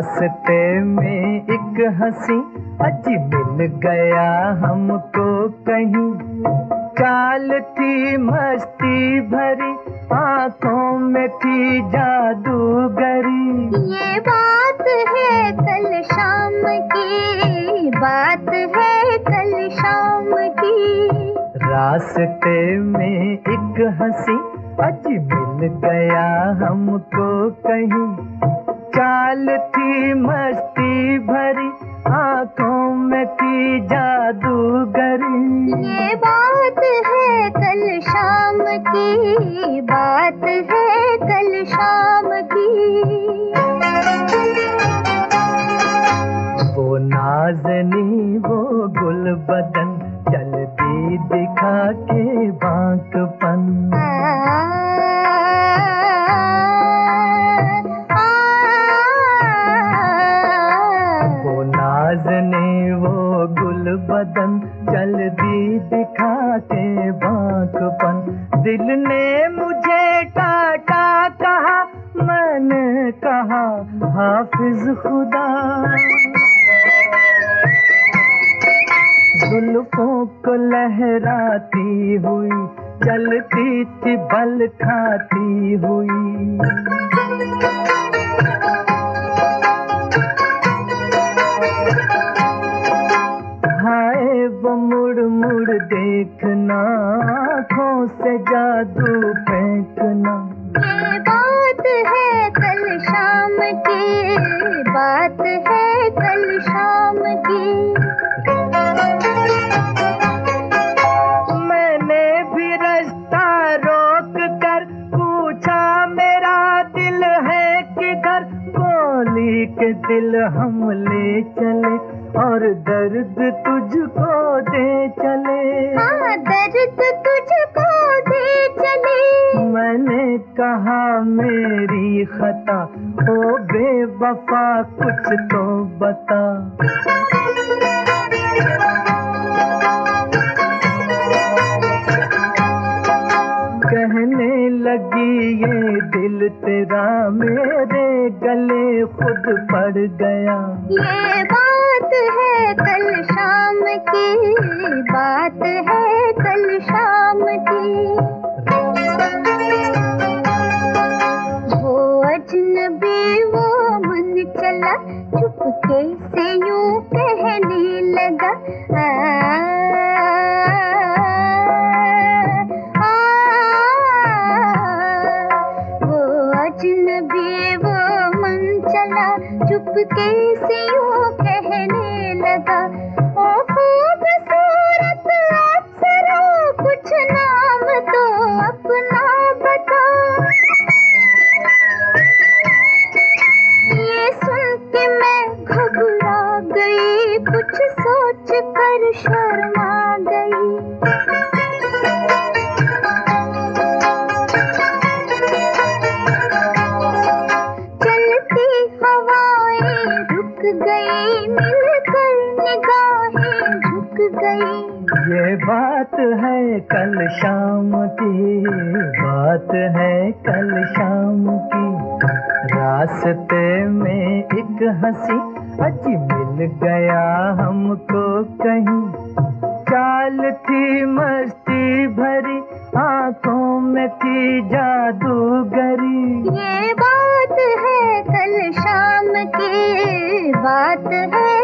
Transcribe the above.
रास्ते में एक हंसी अजी मिल गया हमको कहीं, चाल थी मस्ती भरी, आंखों में थी जादूगरी। ये बात है कल शाम की, बात है कल शाम की। रास्ते में एक हंसी अजी मिल गया हमको कहीं, चाल थी मस्ती भरी, आंखों में थी जादूगरी। ये बात है कल शाम की, बात है कल शाम की। वो नाज़नी वो गुल बदन, चलती दिखा के बांकपन। वो नाज़नी वो गुल बदन, चलती दिखा के बांकपन। दिल ने मुझे टाटा कहा, मैंने कहा हाफिज खुदा। जुल्फों को लहराती हुई, चलती थी बल खाती हुई। हाय वो मुड़ मुड़ देखना, आँखों से जादू फेंकना। ये बात है कल शाम की, बात है कल शाम की। मैंने भी रास्ता रोक कर पूछा, मेरा दिल है किधर? बोली के दिल हम ले चले और दर्द तुझको दे चले। हाँ, दर्द तुझको दे चले। मैंने कहा मेरी खता, ओ बेवफा कुछ तो बता। कहने लगी ये दिल तेरा मेरे गले खुद पड़ गया। ये बात है कल शाम की, बात है कल शाम की। वो अजनबी वो मन चला, चुपके से यूं कहने लगा। अजनबी वो मन चला, चुपके से यूं कहने लगा। ओ खूबसूरत अप्सरा, कुछ नाम तो अपना बता। ये सुन के मैं घबरा गई, कुछ सोच कर शर्मा गई। गई मिलकर निगाहें झुक गई। ये बात है कल शाम की, बात है कल शाम की। रास्ते में एक हंसी अजी मिल गया हमको कहीं, चाल थी मस्ती भरी, आंखों में थी जादूगरी। ये बात है कल शाम की, बात है